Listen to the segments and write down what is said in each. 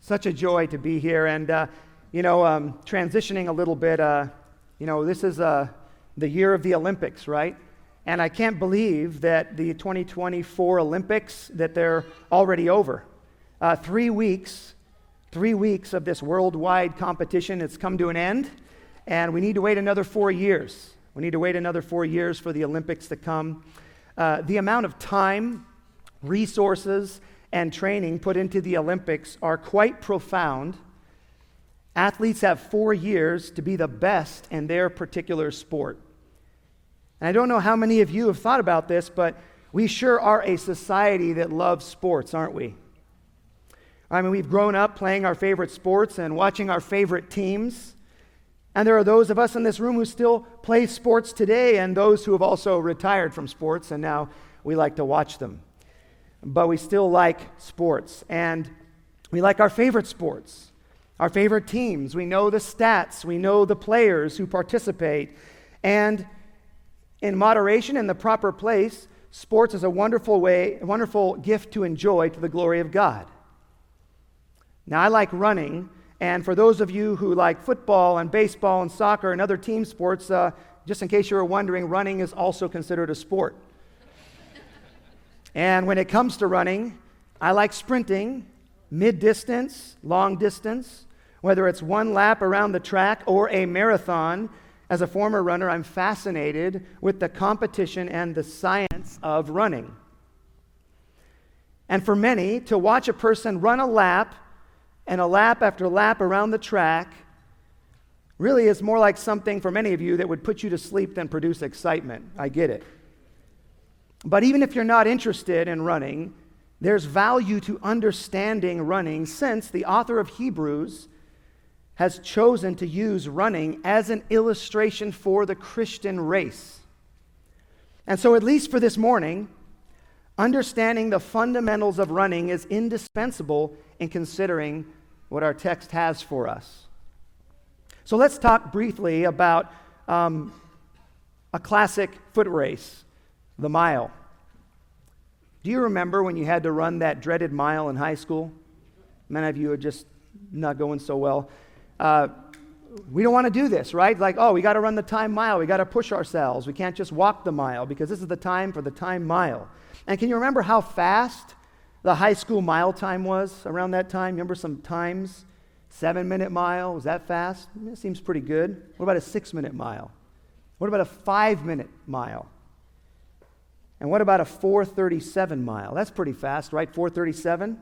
Such a joy to be here, and transitioning a little bit. This is the year of the Olympics, right? And I can't believe that the 2024 Olympics, that they're already over. 3 weeks of this worldwide competition, it's come to an end, and we need to wait another 4 years. We need to wait another 4 years for the Olympics to come. The amount of time, resources, and training put into the Olympics are quite profound. Athletes have 4 years to be the best in their particular sport. And I don't know how many of you have thought about this, but we sure are a society that loves sports, aren't we? I mean, we've grown up playing our favorite sports and watching our favorite teams. And there are those of us in this room who still play sports today, and those who have also retired from sports, and now we like to watch them. But we still like sports, and we like our favorite sports, our favorite teams. We know the stats, we know the players who participate, and in moderation, in the proper place, sports is a wonderful gift to enjoy to the glory of God. Now, I like running, and for those of you who like football and baseball and soccer and other team sports, just in case you were wondering, running is also considered a sport. And when it comes to running, I like sprinting, mid-distance, long distance, whether it's one lap around the track or a marathon. As a former runner, I'm fascinated with the competition and the science of running. And for many, to watch a person run a lap and a lap after lap around the track really is more like something for many of you that would put you to sleep than produce excitement. I get it. But even if you're not interested in running, there's value to understanding running, since the author of Hebrews has chosen to use running as an illustration for the Christian race. And so, at least for this morning, understanding the fundamentals of running is indispensable in considering what our text has for us. So let's talk briefly about a classic foot race, the mile. Do you remember when you had to run that dreaded mile in high school? Many of you are just not going so well. We don't want to do this, right? Like, we got to run the time mile. We got to push ourselves. We can't just walk the mile because this is the time for the time mile. And can you remember how fast the high school mile time was around that time? Remember some times? 7-minute mile, was that fast? It seems pretty good. What about a 6-minute mile? What about a 5-minute mile? And what about a 4:37 mile? That's pretty fast, right? 4:37?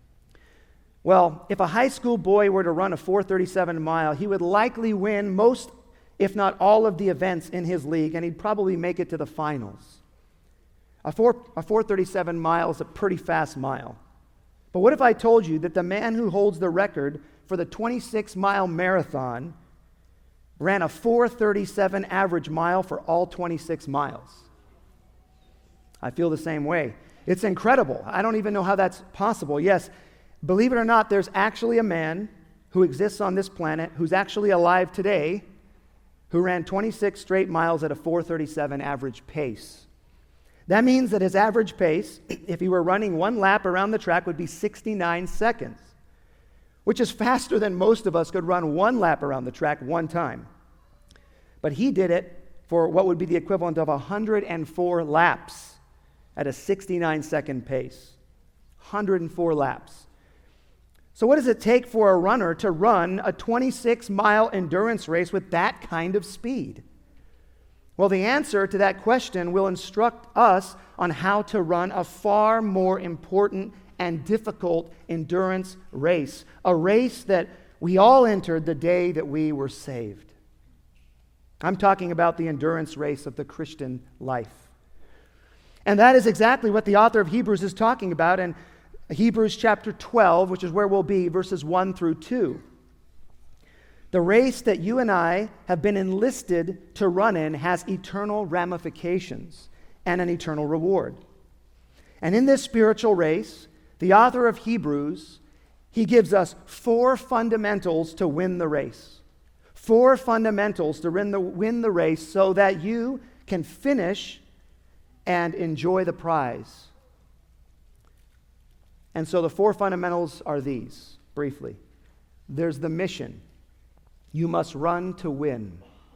Well, if a high school boy were to run a 4:37 mile, he would likely win most, if not all, of the events in his league, and he'd probably make it to the finals. A 4:37 mile is a pretty fast mile. But what if I told you that the man who holds the record for the 26-mile marathon ran a 4:37 average mile for all 26 miles? I feel the same way. It's incredible. I don't even know how that's possible. Yes, believe it or not, there's actually a man who exists on this planet who's actually alive today who ran 26 straight miles at a 4:37 average pace. That means that his average pace, if he were running one lap around the track, would be 69 seconds, which is faster than most of us could run one lap around the track one time. But he did it for what would be the equivalent of 104 laps at a 69-second pace. 104 laps. So what does it take for a runner to run a 26-mile endurance race with that kind of speed? Well, the answer to that question will instruct us on how to run a far more important and difficult endurance race, a race that we all entered the day that we were saved. I'm talking about the endurance race of the Christian life. And that is exactly what the author of Hebrews is talking about in Hebrews chapter 12, which is where we'll be, verses 1 through 2. The race that you and I have been enlisted to run in has eternal ramifications and an eternal reward. And in this spiritual race, the author of Hebrews, he gives us 4 fundamentals to win the race. 4 fundamentals to win the race so that you can finish and enjoy the prize. And so the 4 fundamentals are these. briefly. There's the mission. You must run to win.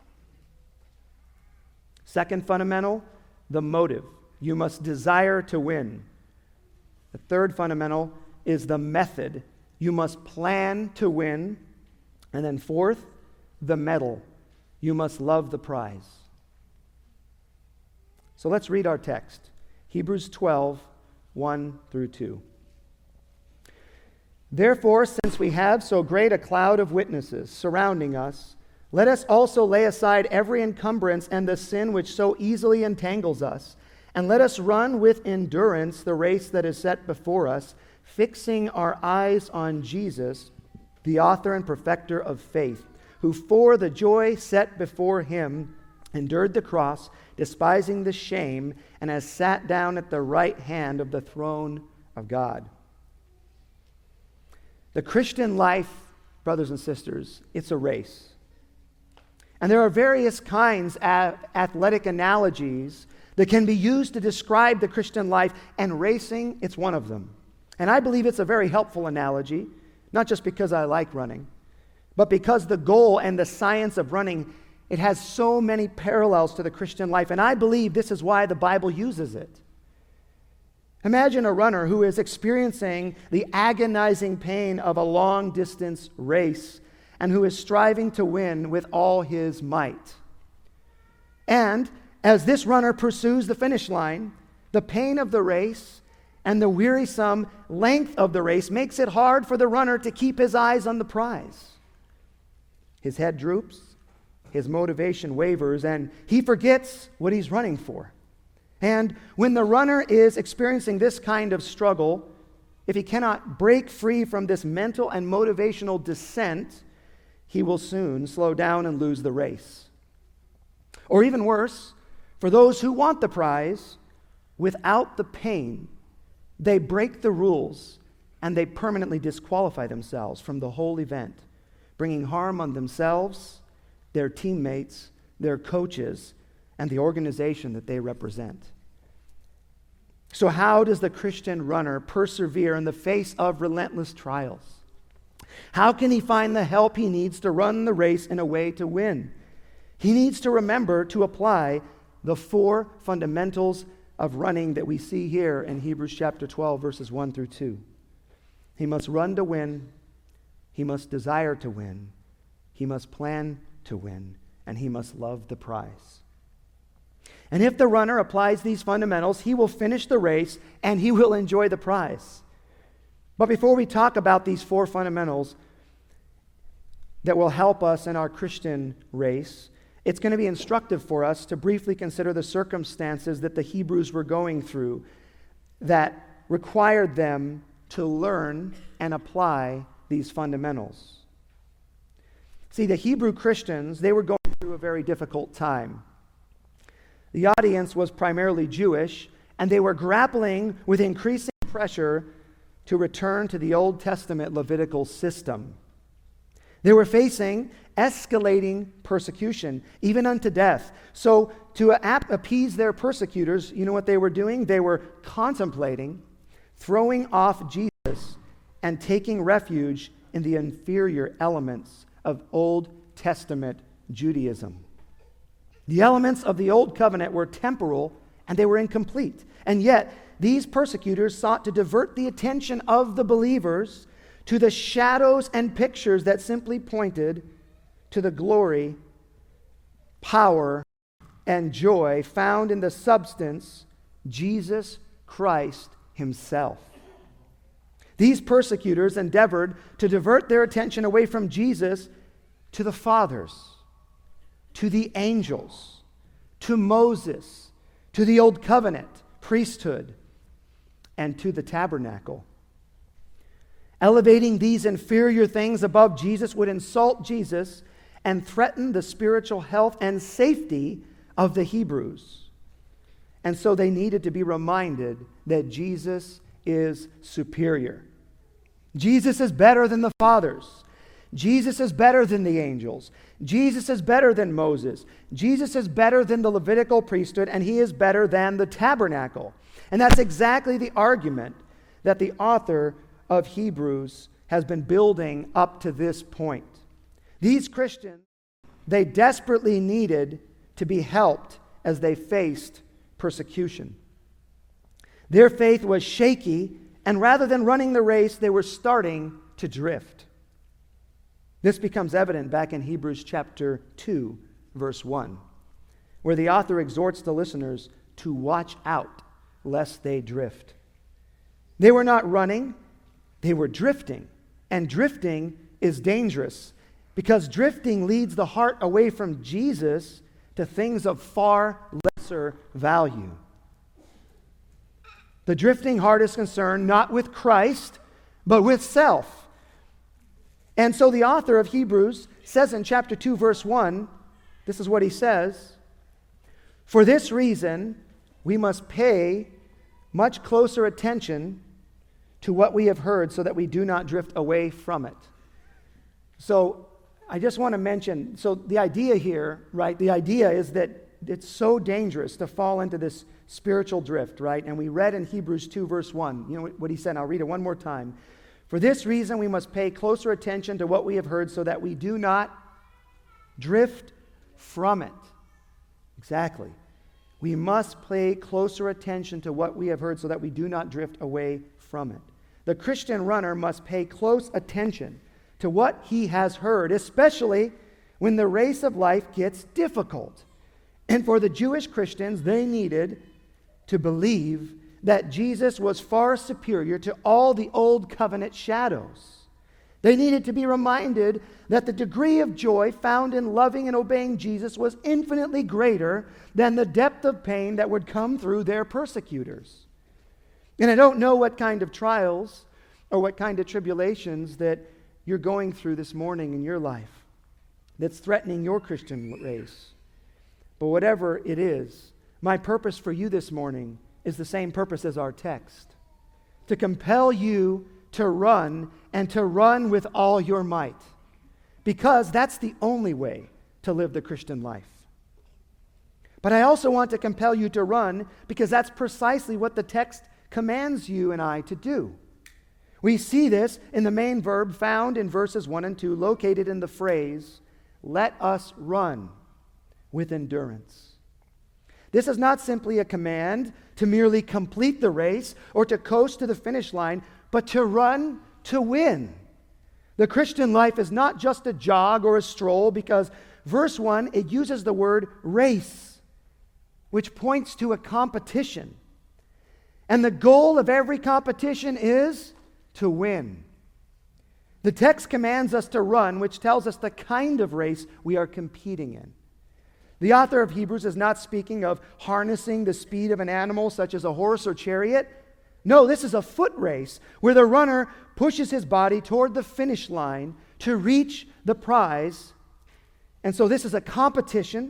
Second fundamental, the motive. You must desire to win. The third fundamental is the method. You must plan to win. And then fourth, the medal. You must love the prize. So let's read our text. Hebrews 12, 1 through 2. Therefore, since we have so great a cloud of witnesses surrounding us, let us also lay aside every encumbrance and the sin which so easily entangles us, and let us run with endurance the race that is set before us, fixing our eyes on Jesus, the author and perfecter of faith, who for the joy set before him endured the cross, despising the shame, and has sat down at the right hand of the throne of God. The Christian life, brothers and sisters, it's a race. And there are various kinds of athletic analogies that can be used to describe the Christian life, and racing, it's one of them. And I believe it's a very helpful analogy, not just because I like running, but because the goal and the science of running, it has so many parallels to the Christian life, and I believe this is why the Bible uses it. Imagine a runner who is experiencing the agonizing pain of a long-distance race and who is striving to win with all his might. And as this runner pursues the finish line, the pain of the race and the wearisome length of the race makes it hard for the runner to keep his eyes on the prize. His head droops, his motivation wavers, and he forgets what he's running for. And when the runner is experiencing this kind of struggle, if he cannot break free from this mental and motivational descent, he will soon slow down and lose the race. Or even worse, for those who want the prize, without the pain, they break the rules and they permanently disqualify themselves from the whole event, bringing harm on themselves, their teammates, their coaches, and the organization that they represent. So how does the Christian runner persevere in the face of relentless trials? How can he find the help he needs to run the race in a way to win? He needs to remember to apply the 4 fundamentals of running that we see here in Hebrews chapter 12, verses 1 through 2. He must run to win, he must desire to win, he must plan to win, and he must love the prize. And if the runner applies these fundamentals, he will finish the race and he will enjoy the prize. But before we talk about these 4 fundamentals that will help us in our Christian race, it's going to be instructive for us to briefly consider the circumstances that the Hebrews were going through that required them to learn and apply these fundamentals. See, the Hebrew Christians, they were going through a very difficult time. The audience was primarily Jewish, and they were grappling with increasing pressure to return to the Old Testament Levitical system. They were facing escalating persecution, even unto death. So to appease their persecutors, you know what they were doing? They were contemplating throwing off Jesus and taking refuge in the inferior elements of Old Testament Judaism. The elements of the Old Covenant were temporal and they were incomplete. And yet, these persecutors sought to divert the attention of the believers to the shadows and pictures that simply pointed to the glory, power, and joy found in the substance, Jesus Christ himself. These persecutors endeavored to divert their attention away from Jesus to the fathers, to the angels, to Moses, to the Old Covenant, priesthood, and to the tabernacle. Elevating these inferior things above Jesus would insult Jesus and threaten the spiritual health and safety of the Hebrews. And so they needed to be reminded that Jesus is superior. Jesus is better than the fathers. Jesus is better than the angels. Jesus is better than Moses. Jesus is better than the Levitical priesthood, and he is better than the tabernacle. And that's exactly the argument that the author of Hebrews has been building up to this point. These Christians, they desperately needed to be helped as they faced persecution. Their faith was shaky, and rather than running the race, they were starting to drift. This becomes evident back in Hebrews chapter 2, verse 1, where the author exhorts the listeners to watch out lest they drift. They were not running, they were drifting. And drifting is dangerous because drifting leads the heart away from Jesus to things of far lesser value. The drifting heart is concerned not with Christ, but with self. And so the author of Hebrews says in chapter 2, verse 1, this is what he says: "For this reason, we must pay much closer attention to what we have heard so that we do not drift away from it." So I just want to mention, so the idea here, right, the idea is that it's so dangerous to fall into this spiritual drift, right? And we read in Hebrews 2, verse 1, you know what he said, I'll read it one more time. "For this reason, we must pay closer attention to what we have heard so that we do not drift from it." Exactly. We must pay closer attention to what we have heard so that we do not drift away from it. The Christian runner must pay close attention to what he has heard, especially when the race of life gets difficult. And for the Jewish Christians, they needed to believe that Jesus was far superior to all the old covenant shadows. They needed to be reminded that the degree of joy found in loving and obeying Jesus was infinitely greater than the depth of pain that would come through their persecutors. And I don't know what kind of trials or what kind of tribulations that you're going through this morning in your life that's threatening your Christian race. But whatever it is, my purpose for you this morning is the same purpose as our text: to compel you to run, and to run with all your might, because that's the only way to live the Christian life. But I also want to compel you to run because that's precisely what the text commands you and I to do. We see this in the main verb found in verses 1 and 2, located in the phrase, "Let us run with endurance." This is not simply a command to merely complete the race or to coast to the finish line, but to run to win. The Christian life is not just a jog or a stroll, because verse 1, it uses the word race, which points to a competition. And the goal of every competition is to win. The text commands us to run, which tells us the kind of race we are competing in. The author of Hebrews is not speaking of harnessing the speed of an animal such as a horse or chariot. No, this is a foot race where the runner pushes his body toward the finish line to reach the prize. And so this is a competition.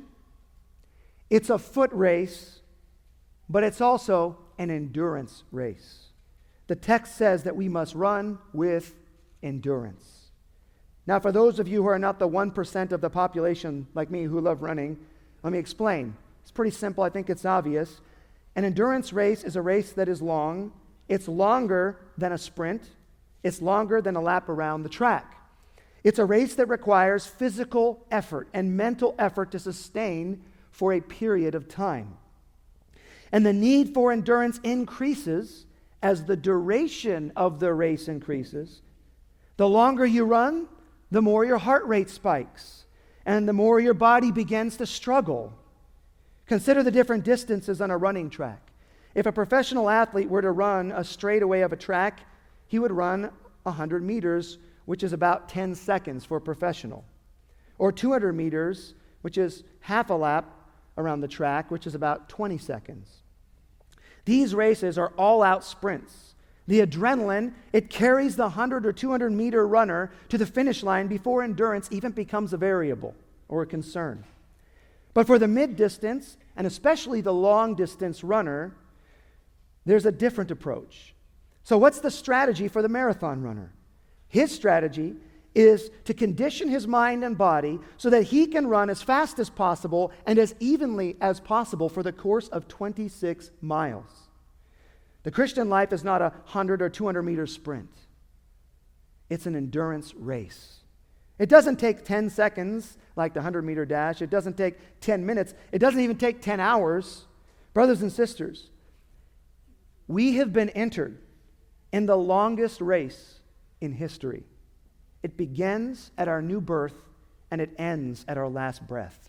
It's a foot race, but it's also an endurance race. The text says that we must run with endurance. Now, for those of you who are not the 1% of the population like me who love running, let me explain. It's pretty simple. I think it's obvious. An endurance race is a race that is long. It's longer than a sprint. It's longer than a lap around the track. It's a race that requires physical effort and mental effort to sustain for a period of time. And the need for endurance increases as the duration of the race increases. The longer you run, the more your heart rate spikes, and the more your body begins to struggle. Consider the different distances on a running track. If a professional athlete were to run a straightaway of a track, he would run 100 meters, which is about 10 seconds for a professional. Or 200 meters, which is half a lap around the track, which is about 20 seconds. These races are all-out sprints. The adrenaline, it carries the 100 or 200 meter runner to the finish line before endurance even becomes a variable or a concern. But for the mid-distance, and especially the long-distance runner, there's a different approach. So what's the strategy for the marathon runner? His strategy is to condition his mind and body so that he can run as fast as possible and as evenly as possible for the course of 26 miles. The Christian life is not a 100 or 200 meter sprint. It's an endurance race. It doesn't take 10 seconds like the 100-meter dash. It doesn't take 10 minutes. It doesn't even take 10 hours. Brothers and sisters, we have been entered in the longest race in history. It begins at our new birth and it ends at our last breath.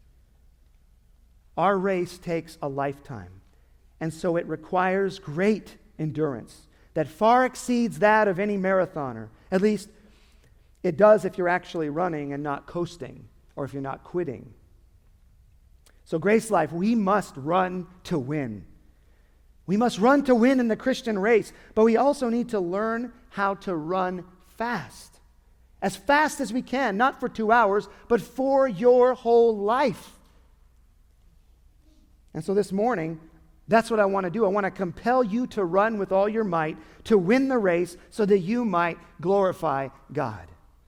Our race takes a lifetime, and so it requires great endurance that far exceeds that of any marathoner. At least it does if you're actually running and not coasting, or if you're not quitting. So Grace Life, we must run to win. We must run to win in the Christian race, but we also need to learn how to run fast as we can, not for 2 hours, but for your whole life. And so this morning, that's what I want to do. I want to compel you to run with all your might, to win the race, so that you might glorify God.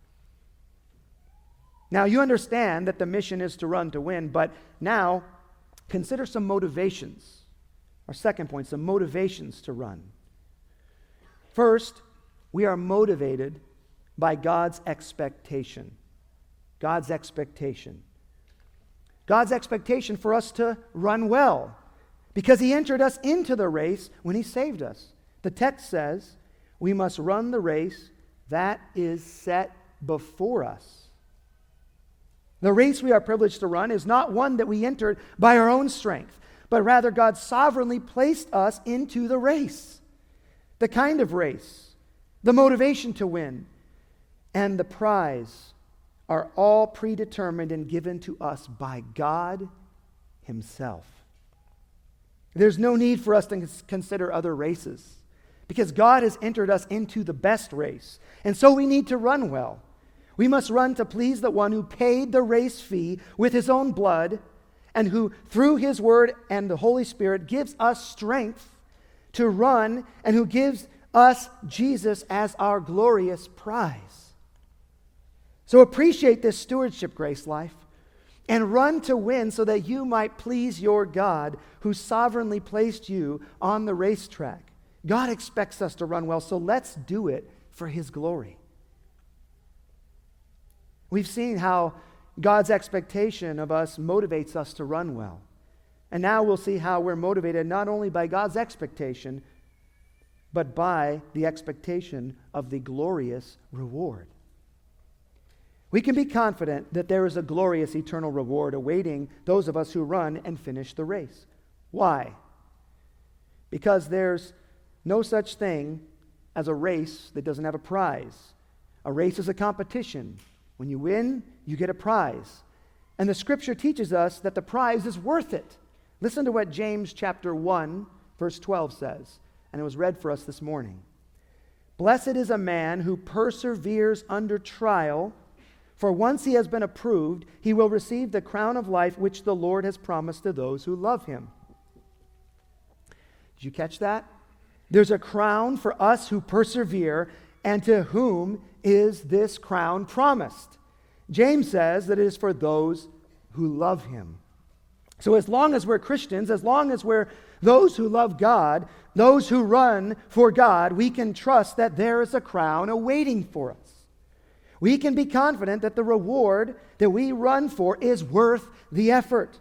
Now, you understand that the mission is to run to win, but now consider some motivations. Our second point, some motivations to run. First, we are motivated by God's expectation. God's expectation. God's expectation for us to run well, because He entered us into the race when He saved us. The text says we must run the race that is set before us. The race we are privileged to run is not one that we entered by our own strength, but rather God sovereignly placed us into the race. The kind of race, the motivation to win, and the prize are all predetermined and given to us by God Himself. There's no need for us to consider other races, because God has entered us into the best race, and so we need to run well. We must run to please the one who paid the race fee with His own blood, and who, through His Word and the Holy Spirit, gives us strength to run, and who gives us Jesus as our glorious prize. So appreciate this stewardship, Grace Life, and run to win so that you might please your God, who sovereignly placed you on the racetrack. God expects us to run well, so let's do it for His glory. We've seen how God's expectation of us motivates us to run well. And now we'll see how we're motivated not only by God's expectation, but by the expectation of the glorious reward. We can be confident that there is a glorious eternal reward awaiting those of us who run and finish the race. Why? Because there's no such thing as a race that doesn't have a prize. A race is a competition. When you win, you get a prize. And the Scripture teaches us that the prize is worth it. Listen to what James chapter 1, verse 12 says, and it was read for us this morning. Blessed is a man who perseveres under trial, for once he has been approved, he will receive the crown of life which the Lord has promised to those who love Him. Did you catch that? There's a crown for us who persevere, and to whom is this crown promised? James says that it is for those who love Him. So as long as we're Christians, as long as we're those who love God, those who run for God, we can trust that there is a crown awaiting for us. We can be confident that the reward that we run for is worth the effort.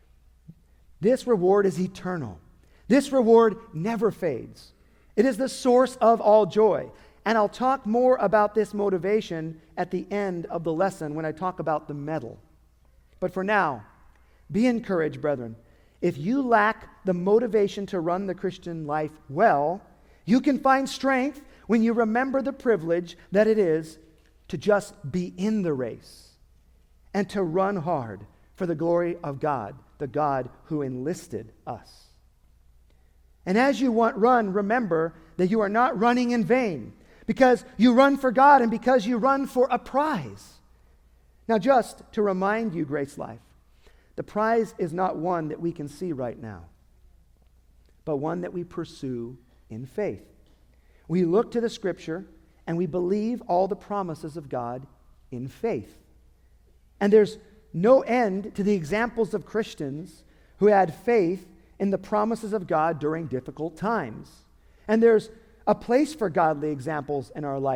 This reward is eternal. This reward never fades. It is the source of all joy. And I'll talk more about this motivation at the end of the lesson when I talk about the medal. But for now, be encouraged, brethren. If you lack the motivation to run the Christian life well, you can find strength when you remember the privilege that it is to just be in the race and to run hard for the glory of God, the God who enlisted us. And as you run, remember that you are not running in vain, because you run for God and because you run for a prize. Now, just to remind you, Grace Life, the prize is not one that we can see right now, but one that we pursue in faith. We look to the Scripture and we believe all the promises of God in faith. And there's no end to the examples of Christians who had faith in the promises of God during difficult times. And there's a place for godly examples in our life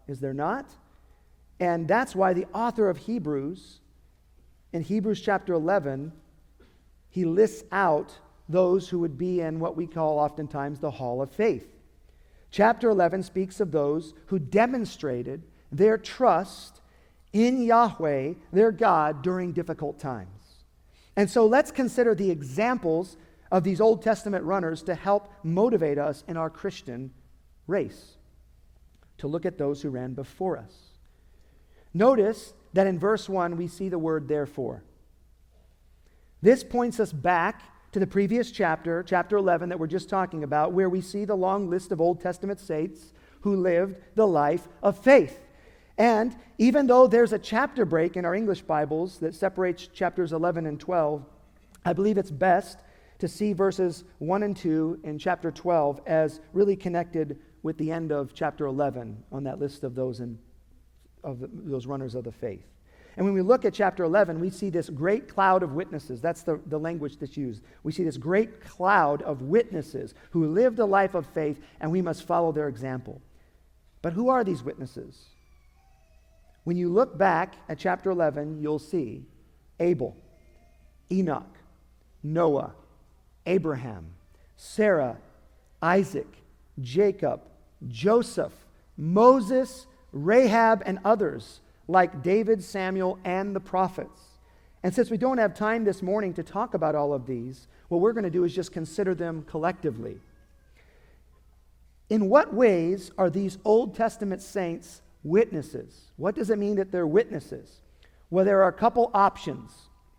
is there not? And that's why the author of Hebrews, in Hebrews chapter 11, he lists out those who would be in what we call oftentimes the hall of faith. Chapter 11 speaks of those who demonstrated their trust in Yahweh, their God, during difficult times. And so let's consider the examples of these Old Testament runners to help motivate us in our Christian race, to look at those who ran before us. Notice that in verse 1 we see the word therefore. This points us back to the previous chapter, chapter 11 that we're just talking about, where we see the long list of Old Testament saints who lived the life of faith. And even though there's a chapter break in our English Bibles that separates chapters 11 and 12, I believe it's best to see verses 1 and 2 in chapter 12 as really connected with the end of chapter 11 on that list of those runners of the faith. And when we look at chapter 11, we see this great cloud of witnesses. That's the language that's used. We see this great cloud of witnesses who lived a life of faith, and we must follow their example. But who are these witnesses? When you look back at chapter 11, you'll see Abel, Enoch, Noah, Abraham, Sarah, Isaac, Jacob, Joseph, Moses, Rahab, and others like David, Samuel, and the prophets. And since we don't have time this morning to talk about all of these, what we're going to do is just consider them collectively. In what ways are these Old Testament saints witnesses? What does it mean that they're witnesses? Well, there are a couple options.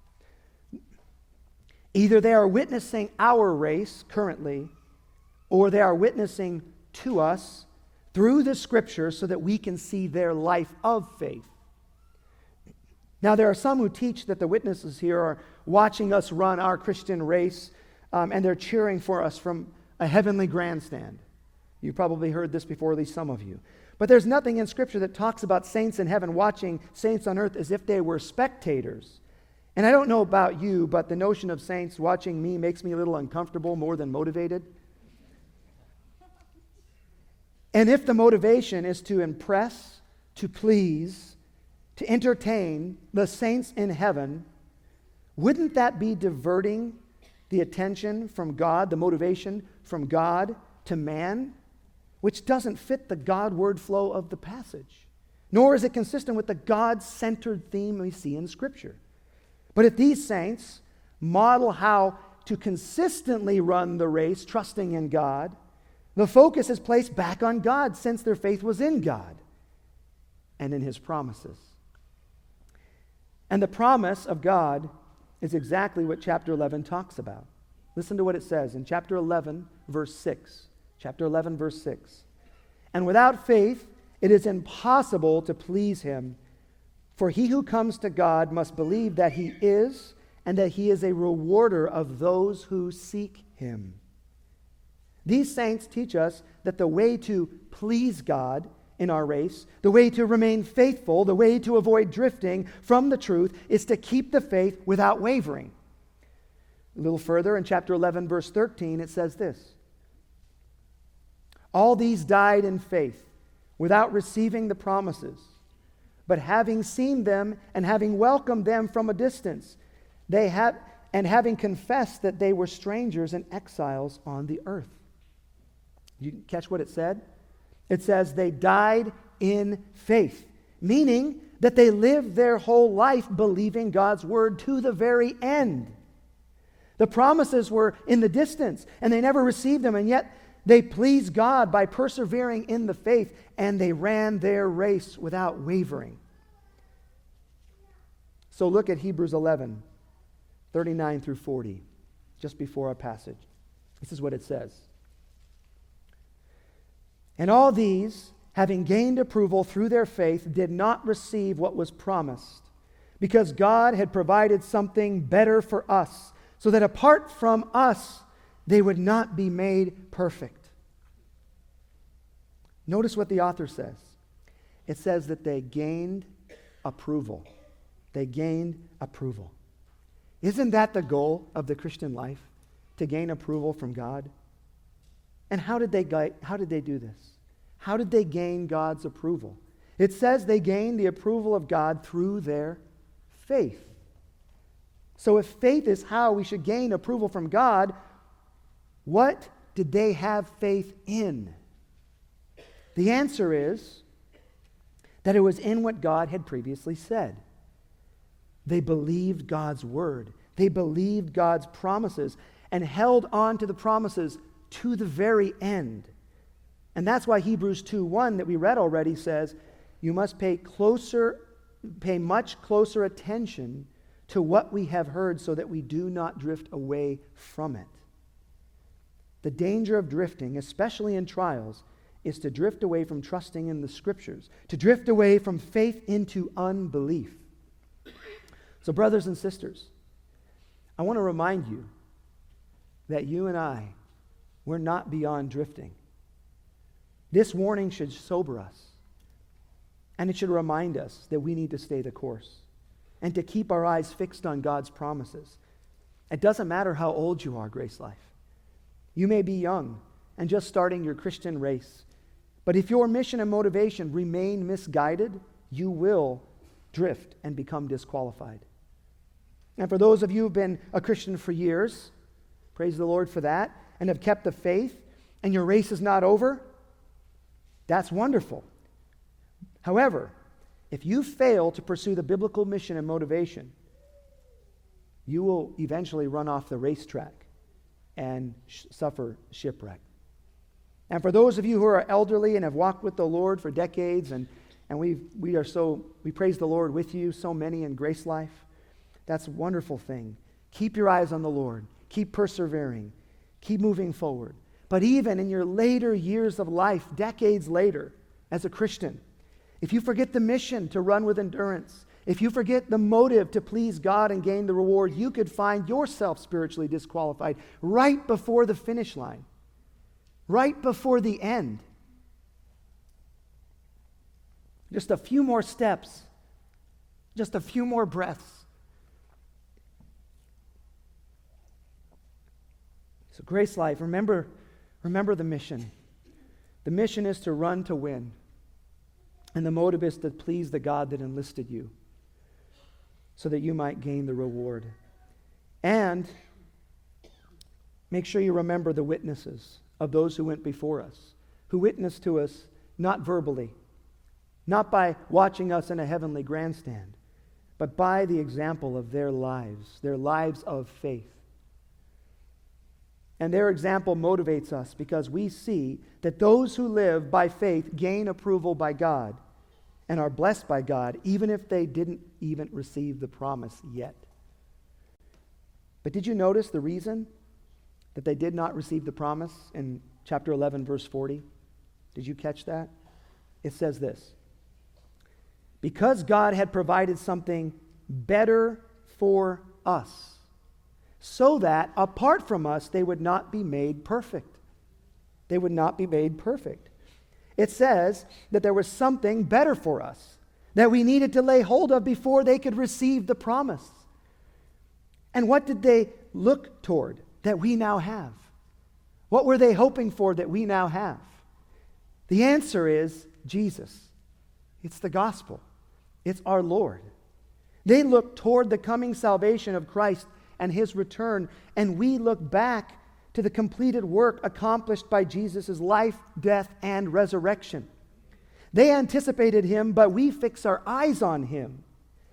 Either they are witnessing our race currently, or they are witnessing to us through the Scriptures so that we can see their life of faith. Now, there are some who teach that the witnesses here are watching us run our Christian race, and they're cheering for us from a heavenly grandstand. You've probably heard this before, at least some of you. But there's nothing in Scripture that talks about saints in heaven watching saints on earth as if they were spectators. And I don't know about you, but the notion of saints watching me makes me a little uncomfortable more than motivated. And if the motivation is to impress, to please, to entertain the saints in heaven, wouldn't that be diverting the attention from God, the motivation from God to man, which doesn't fit the God-word flow of the passage, nor is it consistent with the God-centered theme we see in Scripture. But if these saints model how to consistently run the race, trusting in God, the focus is placed back on God since their faith was in God and in His promises. And the promise of God is exactly what chapter 11 talks about. Listen to what it says in chapter 11, verse 6. Chapter 11, verse 6. And without faith, it is impossible to please Him. For he who comes to God must believe that He is, and that He is a rewarder of those who seek Him. These saints teach us that the way to please God in our race, the way to remain faithful, the way to avoid drifting from the truth, is to keep the faith without wavering. A little further in chapter 11, verse 13, it says this. All these died in faith, without receiving the promises. But having seen them and having welcomed them from a distance, and having confessed that they were strangers and exiles on the earth. You catch what it said? It says they died in faith, meaning that they lived their whole life believing God's word to the very end. The promises were in the distance, and they never received them, and yet they pleased God by persevering in the faith, and they ran their race without wavering. So look at Hebrews 11, 39 through 40, just before our passage. This is what it says. And all these, having gained approval through their faith, did not receive what was promised, because God had provided something better for us, so that apart from us, they would not be made perfect. Notice what the author says. It says that they gained approval. They gained approval. Isn't that the goal of the Christian life? To gain approval from God? And how did they do this? How did they gain God's approval? It says they gained the approval of God through their faith. So if faith is how we should gain approval from God, what did they have faith in? The answer is that it was in what God had previously said. They believed God's word. They believed God's promises and held on to the promises to the very end. And that's why Hebrews 2:1 that we read already says, you must pay much closer attention to what we have heard so that we do not drift away from it. The danger of drifting, especially in trials, is to drift away from trusting in the Scriptures, to drift away from faith into unbelief. So, brothers and sisters, I want to remind you that you and I, we're not beyond drifting. This warning should sober us, and it should remind us that we need to stay the course and to keep our eyes fixed on God's promises. It doesn't matter how old you are, Grace Life. You may be young and just starting your Christian race, but if your mission and motivation remain misguided, you will drift and become disqualified. And for those of you who've been a Christian for years, praise the Lord for that, and have kept the faith, and your race is not over, that's wonderful. However, if you fail to pursue the biblical mission and motivation, you will eventually run off the racetrack and suffer shipwreck. And for those of you who are elderly and have walked with the Lord for decades, and we praise the Lord with you, so many in Grace Life, that's a wonderful thing. Keep your eyes on the Lord. Keep persevering. Keep moving forward. But even in your later years of life, decades later, as a Christian, if you forget the mission to run with endurance, if you forget the motive to please God and gain the reward, you could find yourself spiritually disqualified right before the finish line, right before the end. Just a few more steps, just a few more breaths. So Grace Life, remember the mission. The mission is to run to win. And the motive is to please the God that enlisted you so that you might gain the reward. And make sure you remember the witnesses of those who went before us, who witnessed to us not verbally, not by watching us in a heavenly grandstand, but by the example of their lives of faith. And their example motivates us because we see that those who live by faith gain approval by God and are blessed by God, even if they didn't even receive the promise yet. But did you notice the reason that they did not receive the promise in chapter 11, verse 40? Did you catch that? It says this: because God had provided something better for us, so that apart from us, they would not be made perfect. They would not be made perfect. It says that there was something better for us that we needed to lay hold of before they could receive the promise. And what did they look toward that we now have? What were they hoping for that we now have? The answer is Jesus. It's the gospel. It's our Lord. They looked toward the coming salvation of Christ and his return, and we look back to the completed work accomplished by Jesus' life, death, and resurrection. They anticipated him, but we fix our eyes on him.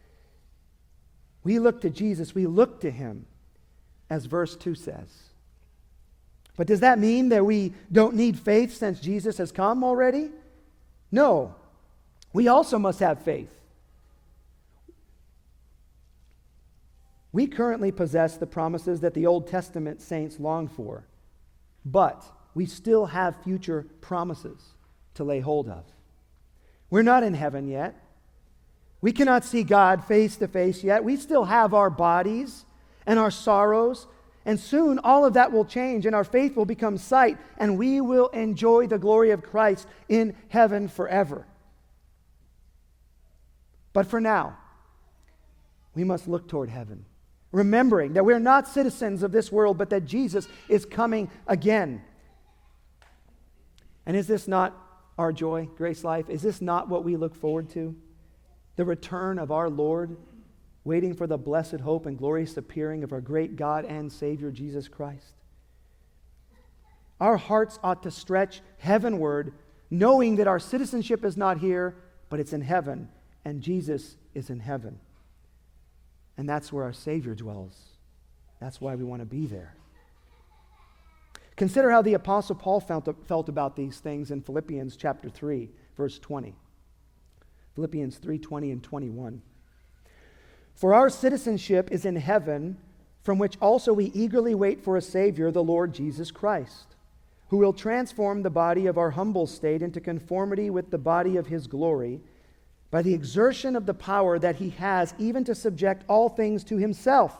We look to Jesus, we look to him, as verse 2 says. But does that mean that we don't need faith since Jesus has come already? No. We also must have faith. We currently possess the promises that the Old Testament saints longed for, but we still have future promises to lay hold of. We're not in heaven yet. We cannot see God face to face yet. We still have our bodies and our sorrows, and soon all of that will change, and our faith will become sight, and we will enjoy the glory of Christ in heaven forever. But for now, we must look toward heaven, remembering that we're not citizens of this world, but that Jesus is coming again. And is this not our joy, Grace Life? Is this not what we look forward to? The return of our Lord, waiting for the blessed hope and glorious appearing of our great God and Savior, Jesus Christ. Our hearts ought to stretch heavenward, knowing that our citizenship is not here, but it's in heaven, and Jesus is in heaven. And that's where our Savior dwells. That's why we want to be there. Consider how the Apostle Paul felt about these things in Philippians chapter 3, verse 20. Philippians 3, 20 and 21. For our citizenship is in heaven, from which also we eagerly wait for a Savior, the Lord Jesus Christ, who will transform the body of our humble state into conformity with the body of his glory, by the exertion of the power that he has even to subject all things to himself.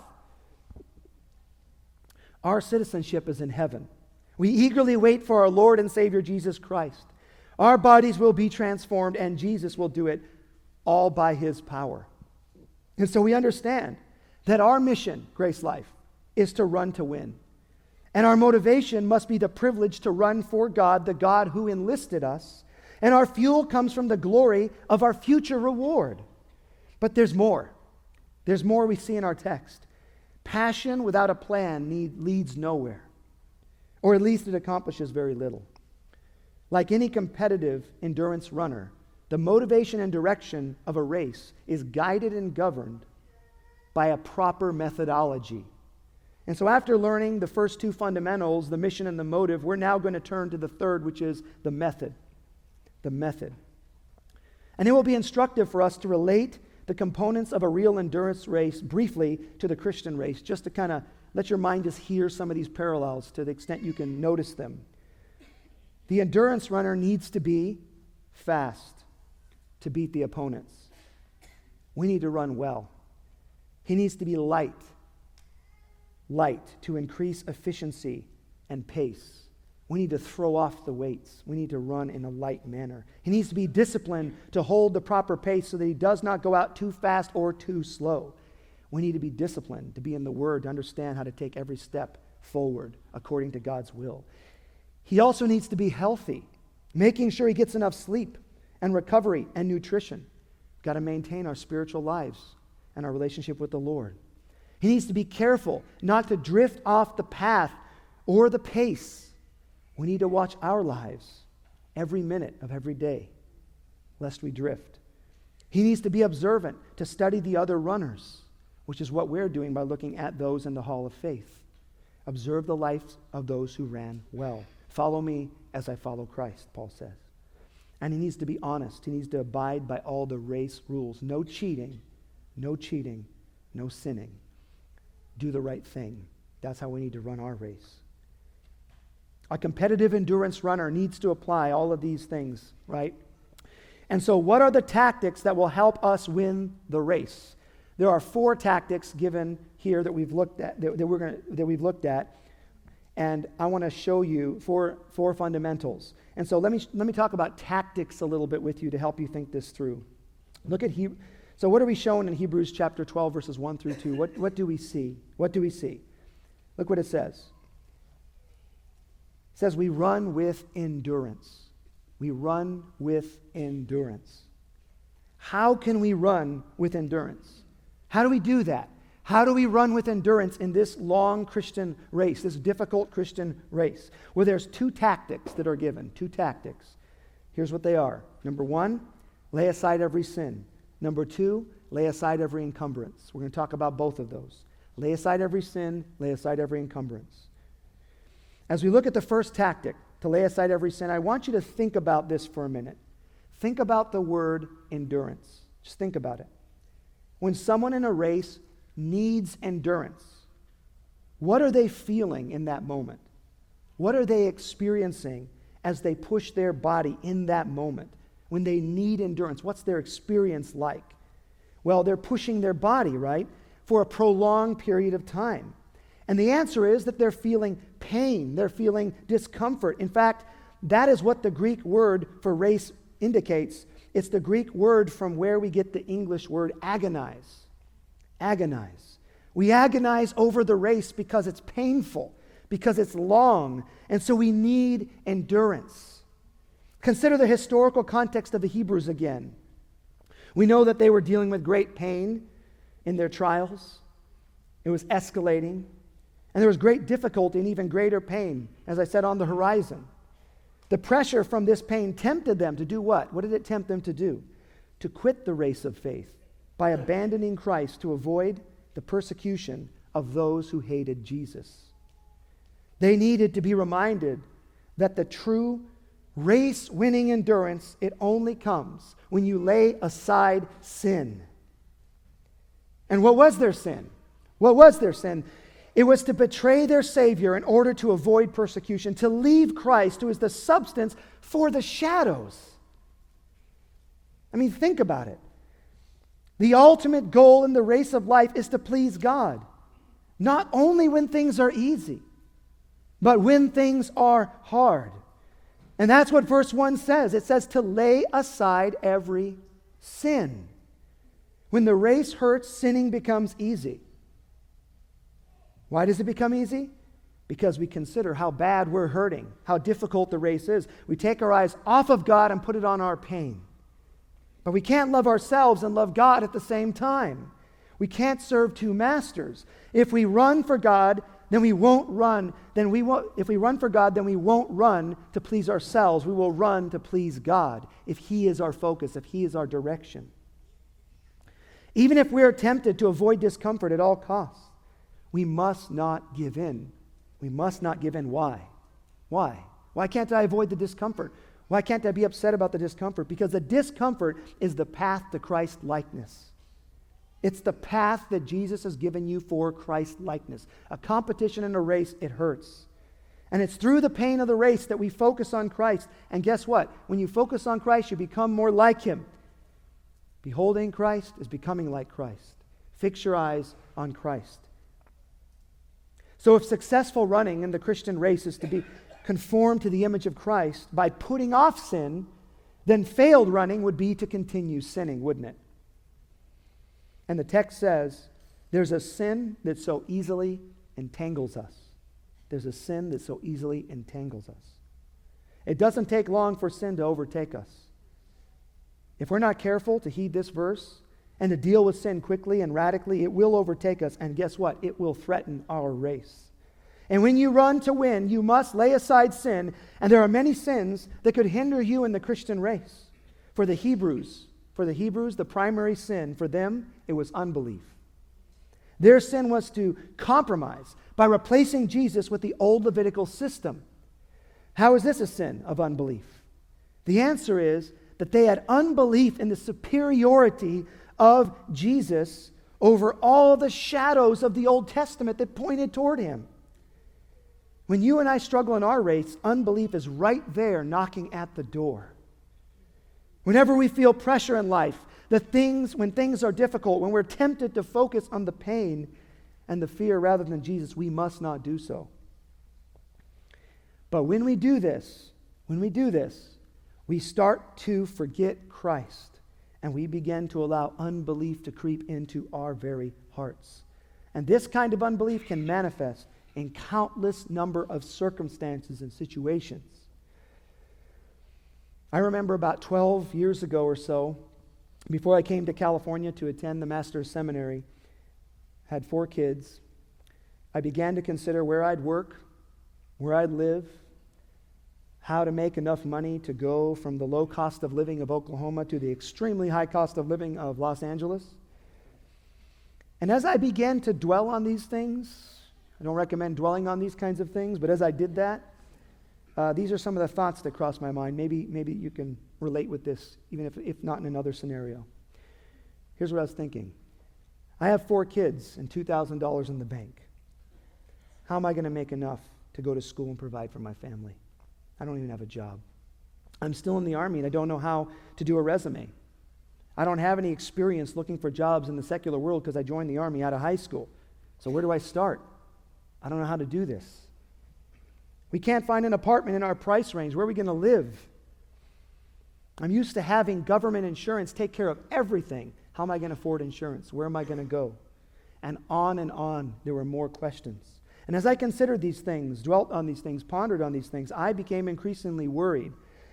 Our citizenship is in heaven. We eagerly wait for our Lord and Savior Jesus Christ. Our bodies will be transformed, and Jesus will do it all by his power. And so we understand that our mission, Grace Life, is to run to win. And our motivation must be the privilege to run for God, the God who enlisted us. And our fuel comes from the glory of our future reward. But there's more. There's more we see in our text. Passion without a plan leads nowhere. Or at least it accomplishes very little. Like any competitive endurance runner, the motivation and direction of a race is guided and governed by a proper methodology. And so after learning the first two fundamentals, the mission and the motive, we're now going to turn to the third, which is the method. The method. And it will be instructive for us to relate the components of a real endurance race briefly to the Christian race, just to kind of let your mind just hear some of these parallels to the extent you can notice them. The endurance runner needs to be fast to beat the opponents. We need to run well. He needs to be light to increase efficiency and pace. We need to throw off the weights. We need to run in a light manner. He needs to be disciplined to hold the proper pace so that he does not go out too fast or too slow. We need to be disciplined, to be in the Word, to understand how to take every step forward according to God's will. He also needs to be healthy, making sure he gets enough sleep and recovery and nutrition. We've got to maintain our spiritual lives and our relationship with the Lord. He needs to be careful not to drift off the path or the pace. We need to watch our lives every minute of every day, lest we drift. He needs to be observant to study the other runners, which is what we're doing by looking at those in the hall of faith. Observe the lives of those who ran well. Follow me as I follow Christ, Paul says. And he needs to be honest. He needs to abide by all the race rules. No cheating, no sinning. Do the right thing. That's how we need to run our race. A competitive endurance runner needs to apply all of these things, right? And so what are the tactics that will help us win the race? There are 4 tactics given here that we've looked at, that we've looked at, and I want to show you four fundamentals. And so let me talk about tactics a little bit with you to help you think this through. So what are we shown in Hebrews chapter 12, verses 1 through 2? What do we see? What do we see? Look what it says. It says we run with endurance. We run with endurance. How can we run with endurance? How do we do that? How do we run with endurance in this long Christian race, this difficult Christian race? Well, there's 2 tactics that are given, 2 tactics. Here's what they are. Number 1, lay aside every sin. Number 2, lay aside every encumbrance. We're going to talk about both of those. Lay aside every sin, lay aside every encumbrance. As we look at the first tactic, to lay aside every sin, I want you to think about this for a minute. Think about the word endurance. Just think about it. When someone in a race needs endurance, what are they feeling in that moment? What are they experiencing as they push their body in that moment? When they need endurance, what's their experience like? Well, they're pushing their body, right, for a prolonged period of time. And the answer is that they're feeling pain. They're feeling discomfort. In fact, that is what the Greek word for race indicates. It's the Greek word from where we get the English word agonize. Agonize. We agonize over the race because it's painful, because it's long, and so we need endurance. Consider the historical context of the Hebrews again. We know that they were dealing with great pain in their trials. It was escalating. And there was great difficulty and even greater pain, as I said, on the horizon. The pressure from this pain tempted them to do what? What did it tempt them to do? To quit the race of faith by abandoning Christ to avoid the persecution of those who hated Jesus. They needed to be reminded that the true race-winning endurance, it only comes when you lay aside sin. And what was their sin? What was their sin? It was to betray their Savior in order to avoid persecution, to leave Christ, who is the substance, for the shadows. I mean, think about it. The ultimate goal in the race of life is to please God, not only when things are easy, but when things are hard. And that's what verse 1 says. It says to lay aside every sin. When the race hurts, sinning becomes easy. Why does it become easy? Because we consider how bad we're hurting, how difficult the race is. We take our eyes off of God and put it on our pain. But we can't love ourselves and love God at the same time. We can't serve two masters. If we run for God, then we won't run. If we run for God, then we won't run to please ourselves. We will run to please God if He is our focus, if He is our direction. Even if we are tempted to avoid discomfort at all costs, we must not give in. We must not give in. Why? Why? Why can't I avoid the discomfort? Why can't I be upset about the discomfort? Because the discomfort is the path to Christ likeness. It's the path that Jesus has given you for Christ likeness. A competition and a race, it hurts. And it's through the pain of the race that we focus on Christ. And guess what? When you focus on Christ, you become more like Him. Beholding Christ is becoming like Christ. Fix your eyes on Christ. So if successful running in the Christian race is to be conformed to the image of Christ by putting off sin, then failed running would be to continue sinning, wouldn't it? And the text says, there's a sin that so easily entangles us. There's a sin that so easily entangles us. It doesn't take long for sin to overtake us. If we're not careful to heed this verse and to deal with sin quickly and radically, it will overtake us. And guess what? It will threaten our race. And when you run to win, you must lay aside sin. And there are many sins that could hinder you in the Christian race. For the Hebrews, the primary sin for them, it was unbelief. Their sin was to compromise by replacing Jesus with the old Levitical system. How is this a sin of unbelief? The answer is that they had unbelief in the superiority of Jesus over all the shadows of the Old Testament that pointed toward Him. When you and I struggle in our race, unbelief is right there knocking at the door. Whenever we feel pressure in life, when things are difficult, when we're tempted to focus on the pain and the fear rather than Jesus, we must not do so. But when we do this, we start to forget Christ, and we begin to allow unbelief to creep into our very hearts. And this kind of unbelief can manifest in countless number of circumstances and situations. I remember about 12 years ago or so, before I came to California to attend the Master's Seminary, had 4 kids. I began to consider where I'd work, where I'd live, how to make enough money to go from the low cost of living of Oklahoma to the extremely high cost of living of Los Angeles. And as I began to dwell on these things, I don't recommend dwelling on these kinds of things, but as I did that, these are some of the thoughts that crossed my mind. Maybe you can relate with this, even if not in another scenario. Here's what I was thinking. I have 4 kids and $2,000 in the bank. How am I going to make enough to go to school and provide for my family? I don't even have a job. I'm still in the Army and I don't know how to do a resume. I don't have any experience looking for jobs in the secular world because I joined the Army out of high school. So where do I start? I don't know how to do this. We can't find an apartment in our price range. Where are we going to live? I'm used to having government insurance take care of everything. How am I going to afford insurance? Where am I going to go? And on, there were more questions. And as I considered these things, dwelt on these things, pondered on these things, I became increasingly worried.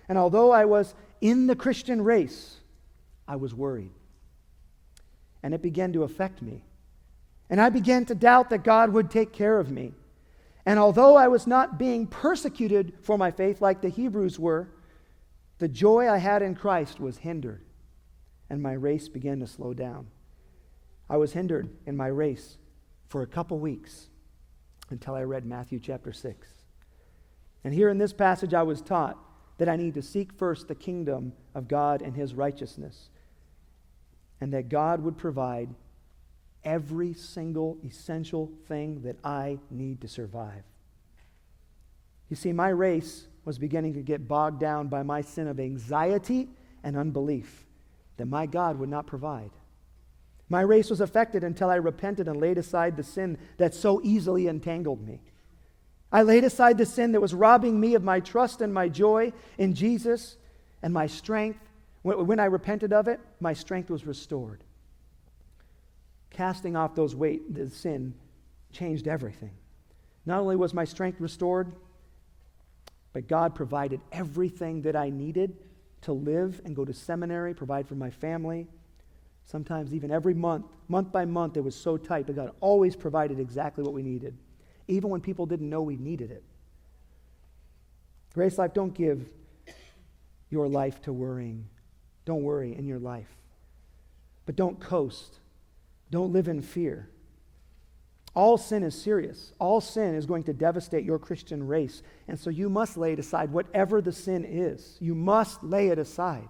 And although I was in the Christian race, I was worried. And it began to affect me. And I began to doubt that God would take care of me. And although I was not being persecuted for my faith like the Hebrews were, the joy I had in Christ was hindered, and my race began to slow down. I was hindered in my race for a couple weeks until I read Matthew chapter 6. And here in this passage I was taught that I need to seek first the kingdom of God and His righteousness, and that God would provide every single essential thing that I need to survive. You see, my race was beginning to get bogged down by my sin of anxiety and unbelief that my God would not provide. My race was affected until I repented and laid aside the sin that so easily entangled me. I laid aside the sin that was robbing me of my trust and my joy in Jesus, and my strength. When I repented of it, my strength was restored. Casting off those weight, the sin, changed everything. Not only was my strength restored, but God provided everything that I needed to live and go to seminary, provide for my family. Sometimes even every month by month, it was so tight, but God always provided exactly what we needed, even when people didn't know we needed it. Grace Life, don't give your life to worrying. Don't worry in your life. But don't coast. Don't live in fear. All sin is serious. All sin is going to devastate your Christian race. And so you must lay it aside, whatever the sin is. You must lay it aside.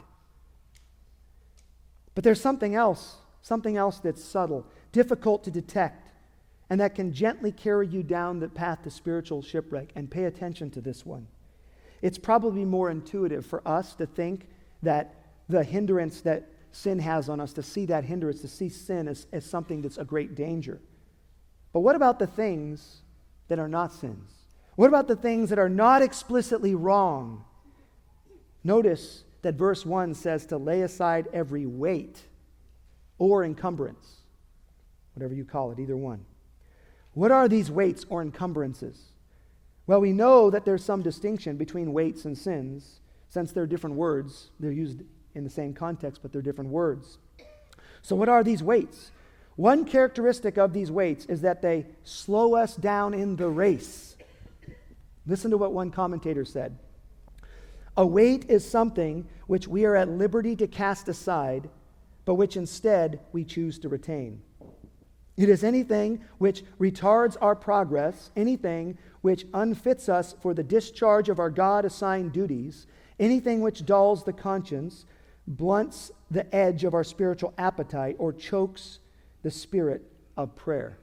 But there's something else that's subtle, difficult to detect, and that can gently carry you down the path to spiritual shipwreck. And pay attention to this one. It's probably more intuitive for us to think that the hindrance that sin has on us, to see that hindrance, to see sin as something that's a great danger. But what about the things that are not sins? What about the things that are not explicitly wrong? Notice that verse 1 says to lay aside every weight or encumbrance, whatever you call it, either one. What are these weights or encumbrances? Well, we know that there's some distinction between weights and sins, since they're different words. They're used in the same context, but they're different words. So what are these weights? One characteristic of these weights is that they slow us down in the race. Listen to what one commentator said. A weight is something which we are at liberty to cast aside, but which instead we choose to retain. It is anything which retards our progress, anything which unfits us for the discharge of our God-assigned duties, anything which dulls the conscience, blunts the edge of our spiritual appetite, or chokes the spirit of prayer.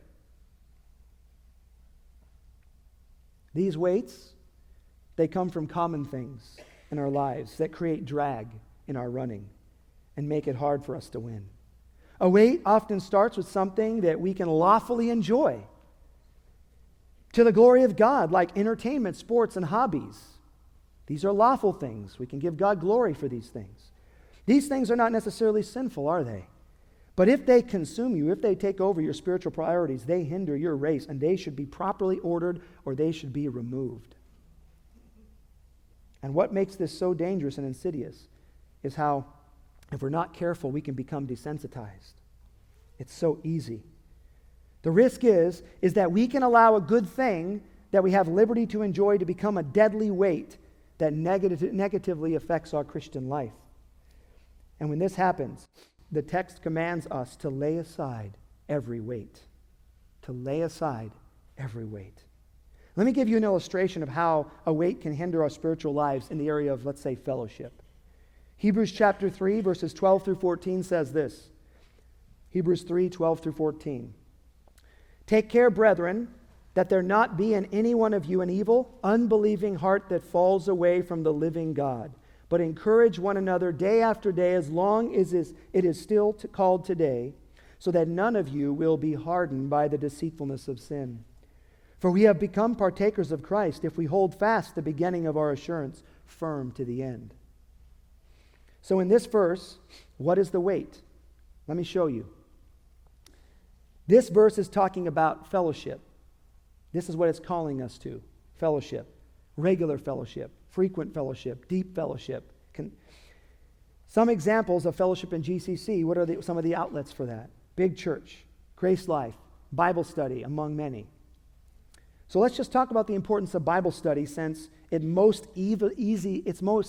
These weights, they come from common things in our lives that create drag in our running and make it hard for us to win. A weight often starts with something that we can lawfully enjoy to the glory of God, like entertainment, sports, and hobbies. These are lawful things. We can give God glory for these things. These things are not necessarily sinful, are they? But if they consume you, if they take over your spiritual priorities, they hinder your race, and they should be properly ordered or they should be removed. And what makes this so dangerous and insidious is how, if we're not careful, we can become desensitized. It's so easy. The risk is that we can allow a good thing that we have liberty to enjoy to become a deadly weight that negatively affects our Christian life. And when this happens, the text commands us to lay aside every weight. To lay aside every weight. Let me give you an illustration of how a weight can hinder our spiritual lives in the area of, let's say, fellowship. Hebrews chapter 3, verses 12 through 14 says this. Hebrews 3, 12 through 14. Take care, brethren, that there not be in any one of you an evil, unbelieving heart that falls away from the living God. But encourage one another day after day, as long as it is still called today, so that none of you will be hardened by the deceitfulness of sin. For we have become partakers of Christ if we hold fast the beginning of our assurance firm to the end. So in this verse, what is the weight? Let me show you. This verse is talking about fellowship. This is what it's calling us to, fellowship. regular fellowship, frequent fellowship, deep fellowship. Some examples of fellowship in GCC, what are some of the outlets for that? Big church, Grace Life, Bible study, among many. So let's just talk about the importance of Bible study, since it most easily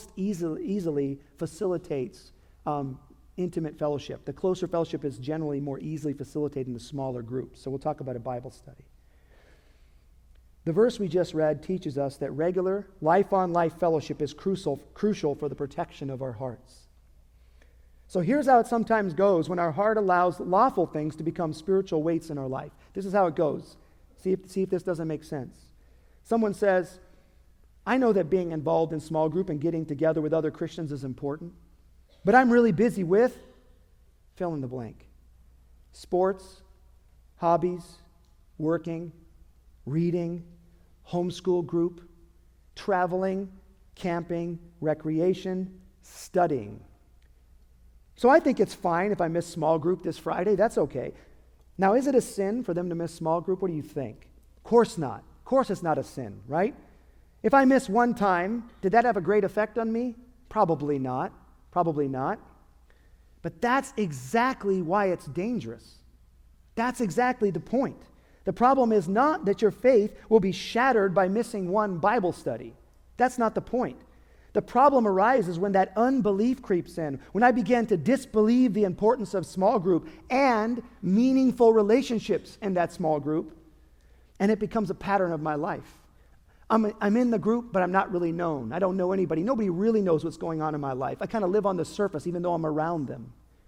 facilitates intimate fellowship. The closer fellowship is generally more easily facilitated in the smaller groups. So we'll talk about a Bible study. The verse we just read teaches us that regular, life-on-life fellowship is crucial for the protection of our hearts. So here's how it sometimes goes when our heart allows lawful things to become spiritual weights in our life. This is how it goes. See if this doesn't make sense. Someone says, I know that being involved in small group and getting together with other Christians is important, but I'm really busy with fill in the blank. Sports, hobbies, working, reading, homeschool group, traveling, camping, recreation, studying. So I think it's fine if I miss small group this Friday. That's okay. Now, is it a sin for them to miss small group? What do you think? Of course not. Of course it's not a sin, right? If I miss one time, did that have a great effect on me? Probably not. Probably not. But that's exactly why it's dangerous. That's exactly the point. The problem is not that your faith will be shattered by missing one Bible study. That's not the point. The problem arises when that unbelief creeps in, when I begin to disbelieve the importance of small group and meaningful relationships in that small group, and it becomes a pattern of my life. I'm in the group, but I'm not really known. I don't know anybody. Nobody really knows what's going on in my life. I kind of live on the surface, even though I'm around them.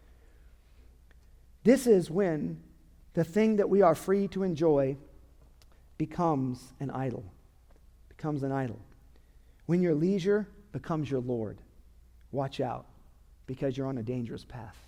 This is when the thing that we are free to enjoy becomes an idol. Becomes an idol. When your leisure becomes your Lord, watch out, because you're on a dangerous path.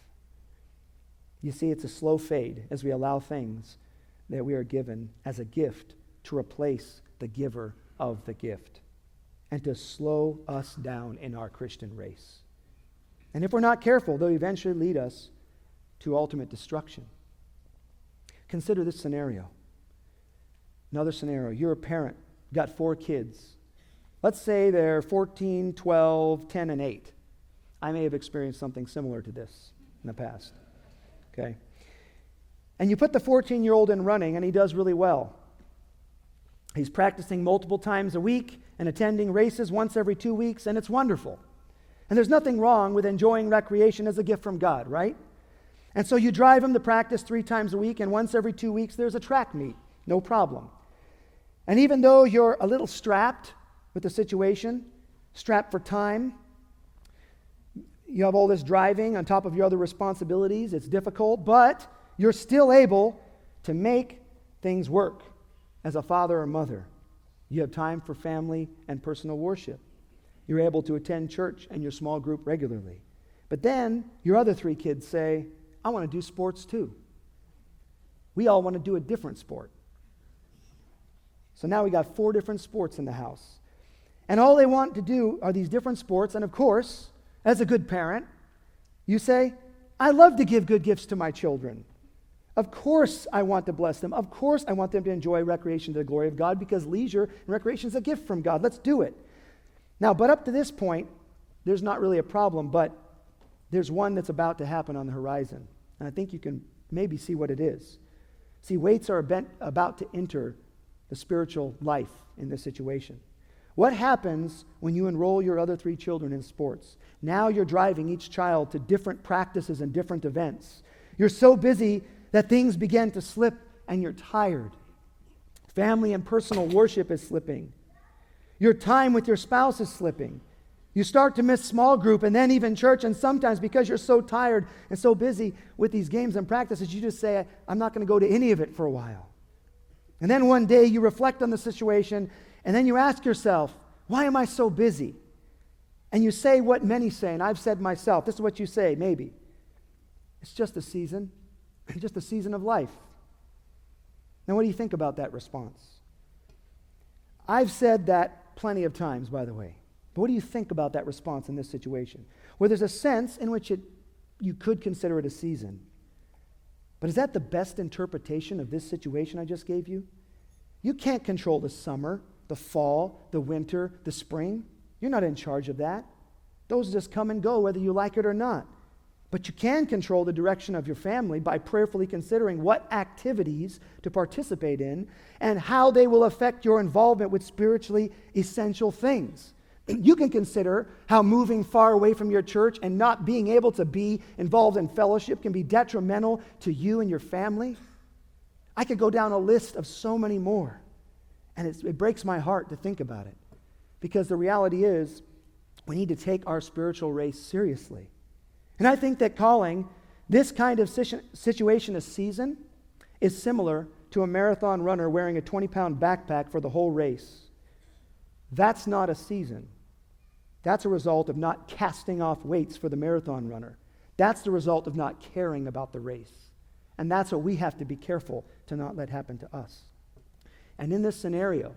You see, it's a slow fade as we allow things that we are given as a gift to replace the giver of the gift and to slow us down in our Christian race. And if we're not careful, they'll eventually lead us to ultimate destruction. Consider this scenario. Another scenario. You're a parent, got 4 kids. Let's say they're 14, 12, 10, and 8. I may have experienced something similar to this in the past. Okay? And you put the 14-year-old in running, and he does really well. He's practicing multiple times a week and attending races once every 2 weeks, and it's wonderful. And there's nothing wrong with enjoying recreation as a gift from God, right? And so you drive him to practice 3 times a week, and once every 2 weeks there's a track meet. No problem. And even though you're a little strapped with the situation, strapped for time, you have all this driving on top of your other responsibilities, it's difficult, but you're still able to make things work as a father or mother. You have time for family and personal worship. You're able to attend church and your small group regularly. But then your other 3 kids say, I want to do sports too. We all want to do a different sport. So now we got 4 different sports in the house. And all they want to do are these different sports. And of course, as a good parent, you say, I love to give good gifts to my children. Of course I want to bless them. Of course I want them to enjoy recreation to the glory of God, because leisure and recreation is a gift from God. Let's do it. Now, but up to this point, there's not really a problem, but there's one that's about to happen on the horizon. And I think you can maybe see what it is. See, weights are about to enter the spiritual life in this situation. What happens when you enroll your other 3 children in sports? Now you're driving each child to different practices and different events. You're so busy that things begin to slip and you're tired. Family and personal worship is slipping. Your time with your spouse is slipping. You start to miss small group and then even church, and sometimes because you're so tired and so busy with these games and practices, you just say, I'm not going to go to any of it for a while. And then one day you reflect on the situation, and then you ask yourself, why am I so busy? And you say what many say, and I've said myself, this is what you say, maybe. It's just a season. It's just a season of life. Now, what do you think about that response? I've said that plenty of times, by the way. But what do you think about that response in this situation? Where there's a sense in which you could consider it a season. But is that the best interpretation of this situation I just gave you? You can't control the summer. the fall, the winter, the spring. You're not in charge of that. Those just come and go whether you like it or not. But you can control the direction of your family by prayerfully considering what activities to participate in and how they will affect your involvement with spiritually essential things. You can consider how moving far away from your church and not being able to be involved in fellowship can be detrimental to you and your family. I could go down a list of so many more, and it breaks my heart to think about it, because the reality is we need to take our spiritual race seriously. And I think that calling this kind of situation a season is similar to a marathon runner wearing a 20-pound backpack for the whole race. That's not a season. That's a result of not casting off weights for the marathon runner. That's the result of not caring about the race. And that's what we have to be careful to not let happen to us. And in this scenario,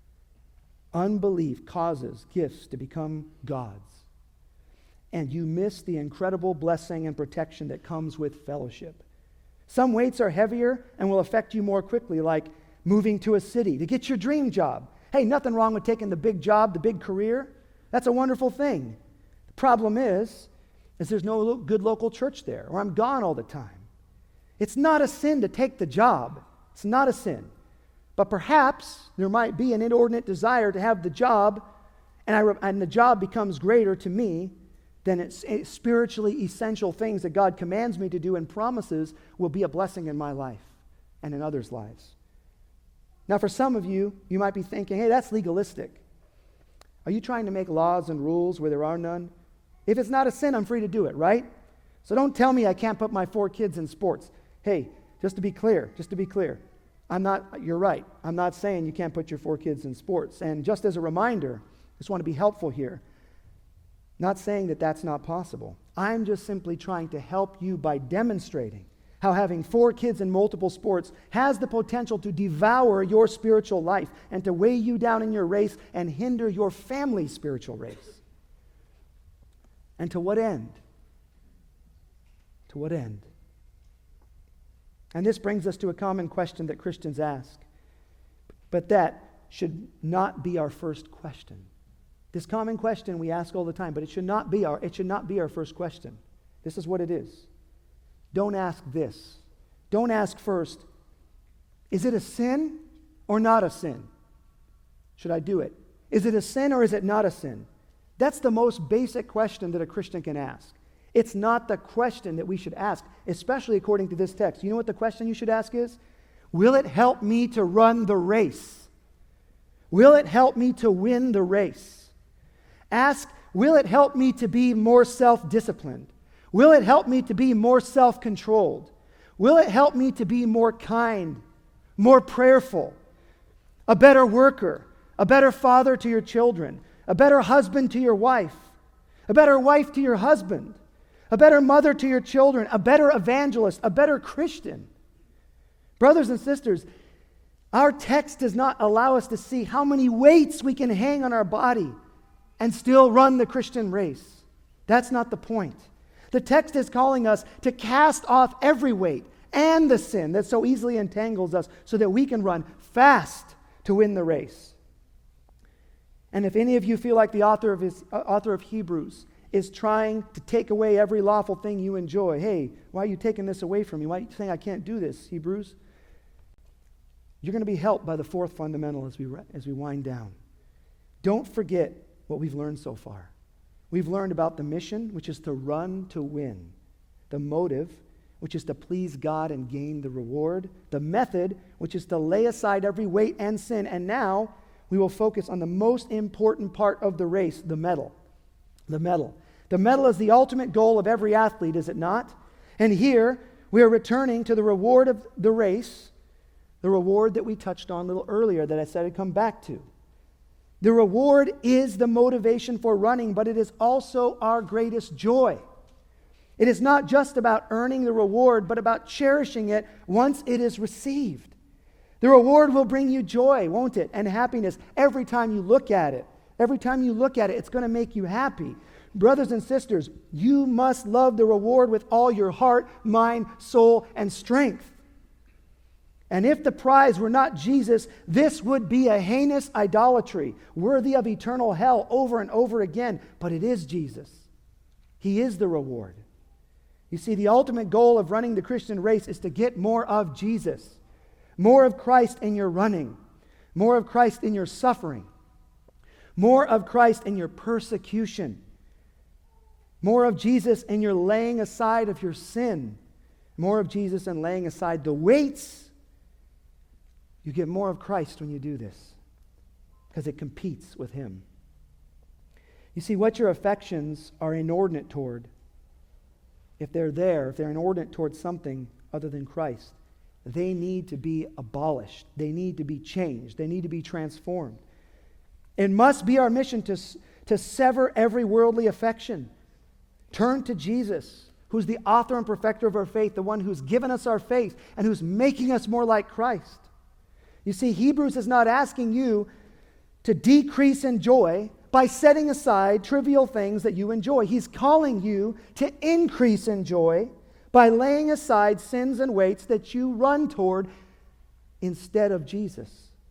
unbelief causes gifts to become gods. And you miss the incredible blessing and protection that comes with fellowship. Some weights are heavier and will affect you more quickly, like moving to a city to get your dream job. Hey, nothing wrong with taking the big job, the big career. That's a wonderful thing. The problem is there's no good local church there, or I'm gone all the time. It's not a sin to take the job. It's not a sin. But perhaps there might be an inordinate desire to have the job, and the job becomes greater to me than it's spiritually essential things that God commands me to do and promises will be a blessing in my life and in others' lives. Now, for some of you, you might be thinking, hey, that's legalistic. Are you trying to make laws and rules where there are none? If it's not a sin, I'm free to do it, right? So don't tell me I can't put my 4 kids in sports. Hey, just to be clear, you're right. I'm not saying you can't put your 4 kids in sports. And just as a reminder, I just want to be helpful here. Not saying that that's not possible. I'm just simply trying to help you by demonstrating how having 4 kids in multiple sports has the potential to devour your spiritual life and to weigh you down in your race and hinder your family's spiritual race. And to what end? To what end? And this brings us to a common question that Christians ask, but that should not be our first question. This common question we ask all the time, but it should not be our first question. This is what it is. Don't ask this. Don't ask first, is it a sin or not a sin? Should I do it? Is it a sin or is it not a sin? That's the most basic question that a Christian can ask. It's not the question that we should ask, especially according to this text. You know what the question you should ask is? Will it help me to run the race? Will it help me to win the race? Ask, will it help me to be more self-disciplined? Will it help me to be more self-controlled? Will it help me to be more kind, more prayerful, a better worker, a better father to your children, a better husband to your wife, a better wife to your husband, a better mother to your children, a better evangelist, a better Christian? Brothers and sisters, our text does not allow us to see how many weights we can hang on our body and still run the Christian race. That's not the point. The text is calling us to cast off every weight and the sin that so easily entangles us so that we can run fast to win the race. And if any of you feel like the author of Hebrews is trying to take away every lawful thing you enjoy, hey, why are you taking this away from me? Why are you saying I can't do this, Hebrews? You're going to be helped by the 4th fundamental as we wind down. Don't forget what we've learned so far. We've learned about the mission, which is to run to win. The motive, which is to please God and gain the reward. The method, which is to lay aside every weight and sin. And now we will focus on the most important part of the race, the medal. The medal. The medal is the ultimate goal of every athlete, is it not? And here we are returning to the reward of the race, the reward that we touched on a little earlier that I said I'd come back to. The reward is the motivation for running, but it is also our greatest joy. It is not just about earning the reward, but about cherishing it once it is received. The reward will bring you joy, won't it? And happiness every time you look at it. Every time you look at it, it's going to make you happy. Brothers and sisters, you must love the reward with all your heart, mind, soul, and strength. And if the prize were not Jesus, this would be a heinous idolatry, worthy of eternal hell over and over again. But it is Jesus. He is the reward. You see, the ultimate goal of running the Christian race is to get more of Jesus, more of Christ in your running, more of Christ in your suffering, more of Christ in your persecution, more of Jesus in your laying aside of your sin, more of Jesus in laying aside the weights. You get more of Christ when you do this because it competes with Him. You see, what your affections are inordinate toward, if they're inordinate towards something other than Christ, they need to be abolished. They need to be changed. They need to be transformed. It must be our mission to sever every worldly affection. Turn to Jesus, who's the author and perfecter of our faith, the one who's given us our faith and who's making us more like Christ. You see, Hebrews is not asking you to decrease in joy by setting aside trivial things that you enjoy. He's calling you to increase in joy by laying aside sins and weights that you run toward instead of Jesus.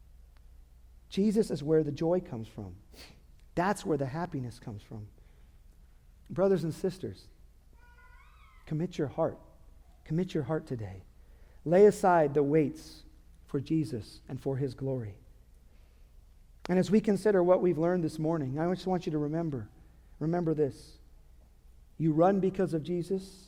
Jesus is where the joy comes from. That's where the happiness comes from. Brothers and sisters, commit your heart. Commit your heart today. Lay aside the weights for Jesus and for His glory. And as we consider what we've learned this morning, I just want you to remember this. You run because of Jesus,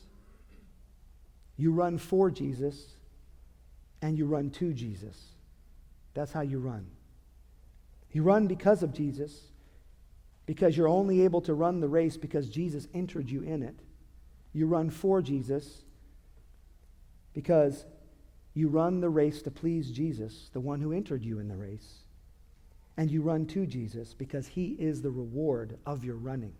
you run for Jesus, and you run to Jesus. That's how you run. You run because of Jesus, because you're only able to run the race because Jesus entered you in it. You run for Jesus because you run the race to please Jesus, the one who entered you in the race. And you run to Jesus because He is the reward of your running.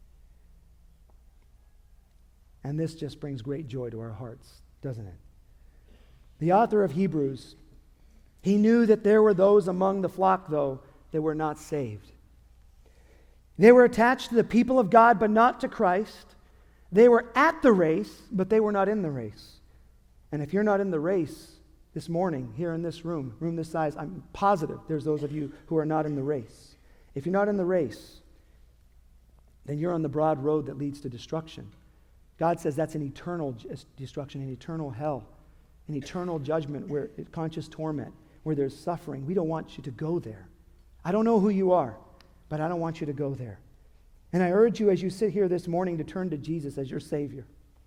And this just brings great joy to our hearts, doesn't it? The author of Hebrews, he knew that there were those among the flock, though, that were not saved. They were attached to the people of God, but not to Christ. They were at the race, but they were not in the race. And if you're not in the race this morning, here in this room this size, I'm positive there's those of you who are not in the race. If you're not in the race, then you're on the broad road that leads to destruction. God says that's an eternal destruction, an eternal hell, an eternal judgment, where conscious torment, where there's suffering. We don't want you to go there. I don't know who you are, but I don't want you to go there. And I urge you as you sit here this morning to turn to Jesus as your Savior.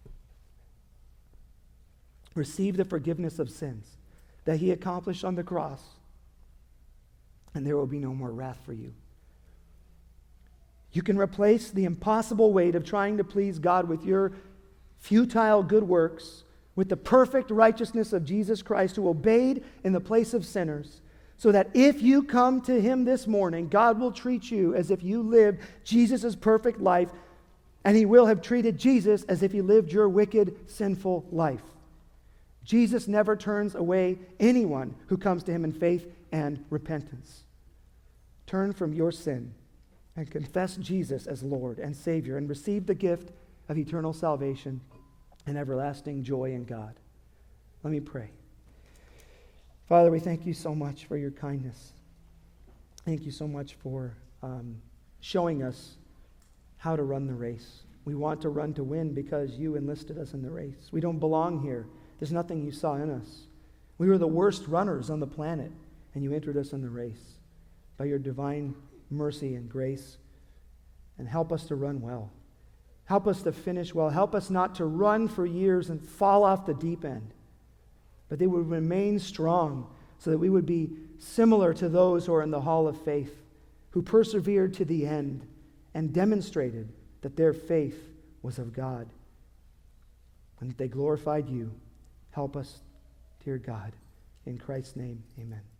Receive the forgiveness of sins that He accomplished on the cross, and there will be no more wrath for you. You can replace the impossible weight of trying to please God with your futile good works with the perfect righteousness of Jesus Christ, who obeyed in the place of sinners, so that if you come to Him this morning, God will treat you as if you lived Jesus' perfect life, and He will have treated Jesus as if He lived your wicked, sinful life. Jesus never turns away anyone who comes to Him in faith and repentance. Turn from your sin and confess Jesus as Lord and Savior and receive the gift of eternal salvation and everlasting joy in God. Let me pray. Father, we thank You so much for Your kindness. Thank You so much for showing us how to run the race. We want to run to win because You enlisted us in the race. We don't belong here. There's nothing You saw in us. We were the worst runners on the planet, and You entered us in the race by Your divine mercy and grace. And help us to run well. Help us to finish well. Help us not to run for years and fall off the deep end, but they would remain strong so that we would be similar to those who are in the hall of faith, who persevered to the end and demonstrated that their faith was of God and that they glorified You. Help us, dear God. In Christ's name, amen.